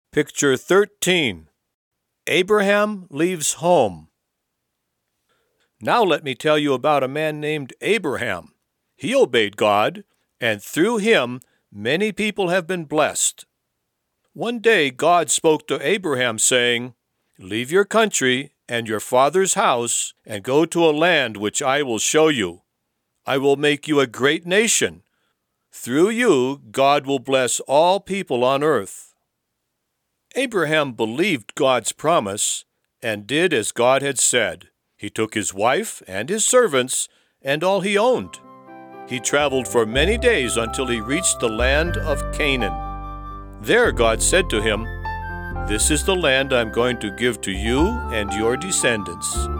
Picture 13. Abraham leaves home. Now let me tell you about a man named Abraham. He obeyed God, and through him many people have been blessed. One day God spoke to Abraham saying, "Leave your country and your father's house and go to a land which I will show you. I will make you a great nation. Through you, God will bless all people on earth." Abraham believed God's promise and did as God had said. He took his wife and his servants and all he owned. He traveled for many days until he reached the land of Canaan. There God said to him, "This is the land I'm going to give to you and your descendants."